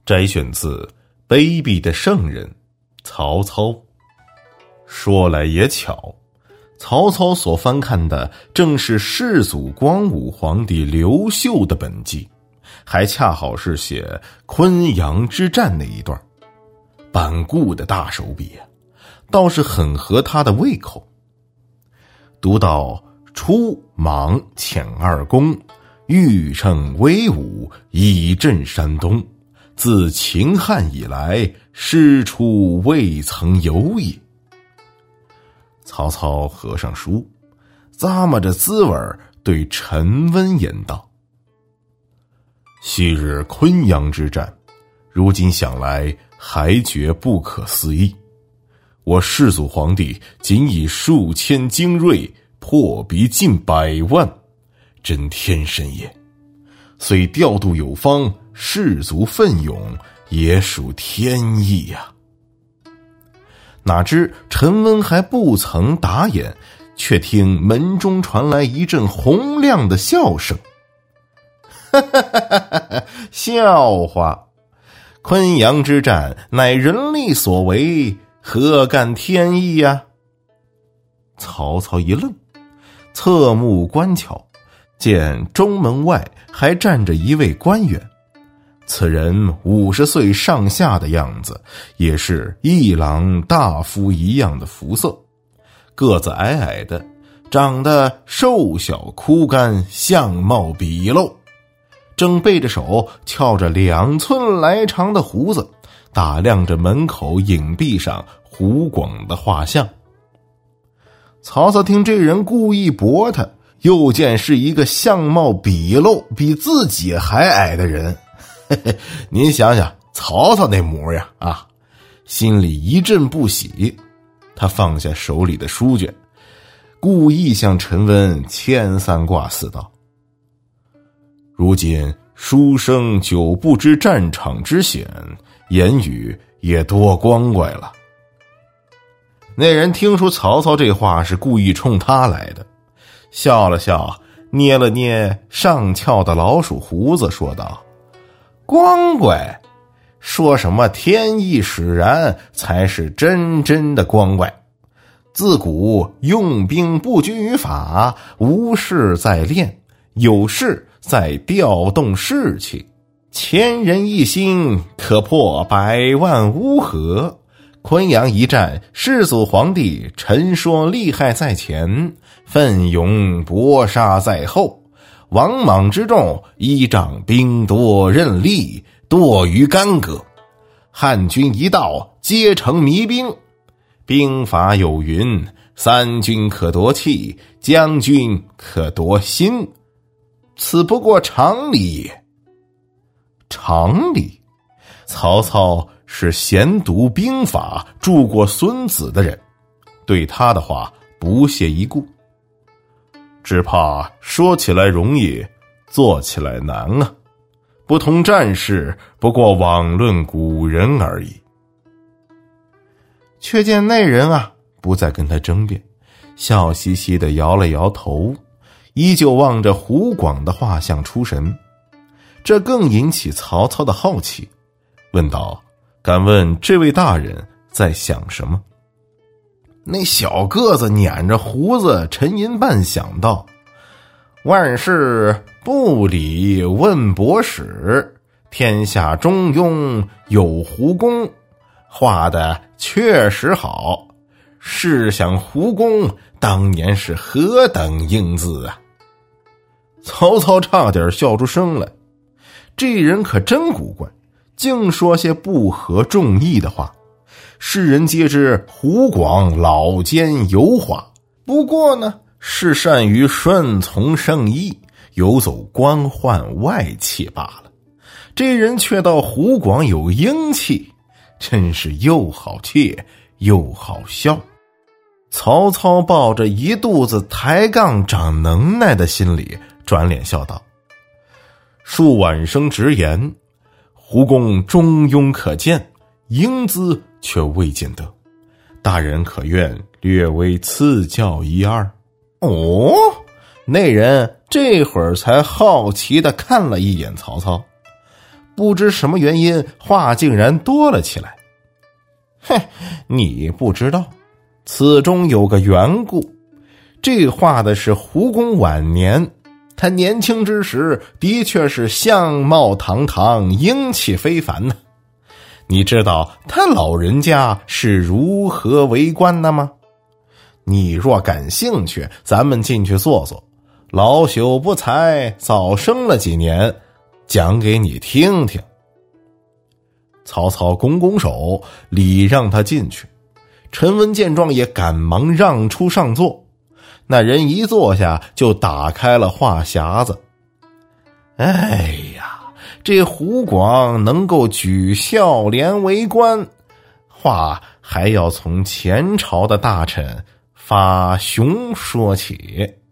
摘选自《卑鄙的圣人》曹操。说来也巧，曹操所翻看的正是世祖光武皇帝刘秀的本纪，还恰好是写昆阳之战那一段。班固的大手笔倒是很合他的胃口。读到出莽遣二公，欲乘威武，以振山东。自秦汉以来，师出未曾有也。曹操合上书，咂摸着滋味对陈温言道：昔日昆阳之战，如今想来还觉不可思议。我世祖皇帝仅以数千精锐，破敌近100万，真天神也。虽调度有方，士卒奋勇，也属天意呀。哪知陈温还不曾答言，却听门中传来一阵洪亮的笑声。笑话！昆阳之战乃人力所为，何干天意呀？曹操一愣，侧目观瞧，见中门外还站着一位官员。此人50岁上下的样子，也是一郎大夫一样的肤色，个子矮矮的，长得瘦小枯干，相貌鄙陋，正背着手翘着2寸来长的胡子，打量着门口影壁上胡广的画像。曹操听这人故意驳他，又见是一个相貌鄙陋比自己还矮的人，您想想曹操那模样啊，心里一阵不喜。他放下手里的书卷，故意向陈温牵三挂四道：如今书生久不知战场之险，言语也多光怪了。那人听出曹操这话是故意冲他来的，笑了笑，捏了捏上翘的老鼠胡子，说道：光怪？说什么天意使然才是真正的光怪。自古用兵不拘于法，无事在练，有事在调动士气。千人一心，可破100万乌合。昆阳一战，世祖皇帝陈说厉害在前，奋勇搏杀在后。王莽之众依仗兵多刃利，堕于干戈。汉军一到，皆成迷兵。兵法有云：三军可夺气，将军可夺心，此不过常理也。常理？曹操是闲读兵法、著过孙子的人，对他的话不屑一顾。只怕说起来容易，做起来难啊！不同战事，不过枉论古人而已。却见那人不再跟他争辩，笑嘻嘻地摇了摇头，依旧望着胡广的画像出神。这更引起曹操的好奇，问道：敢问这位大人在想什么？那小个子捻着胡子沉吟半晌道：万事不理问博史，天下中庸有胡公，画的确实好。试想胡公当年是何等英姿啊！曹操差点笑出声来，这人可真古怪，竟说些不合众意的话。世人皆知胡广老奸油滑，不过呢是善于顺从圣意，游走官宦外戚罢了。这人却道胡广有英气，真是又好气又好笑。曹操抱着一肚子抬杠长能耐的心理，转脸笑道：恕晚生直言，胡公中庸可见，英姿却未见得，大人可愿略微赐教一二？哦，那人这会儿才好奇地看了一眼曹操， 不知什么原因，话竟然多了起来。你不知道，此中有个缘故。这画的是胡公晚年，他年轻之时的确是相貌堂堂，英气非凡呢。你知道他老人家是如何为官的吗？你若感兴趣，咱们进去坐坐。老朽不才，早生了几年，讲给你听听。曹操拱拱手，礼让他进去。陈文见状也赶忙让出上座。那人一坐下，就打开了话匣子。哎呀，这胡广能够举孝廉为官，话还要从前朝的大臣法雄说起。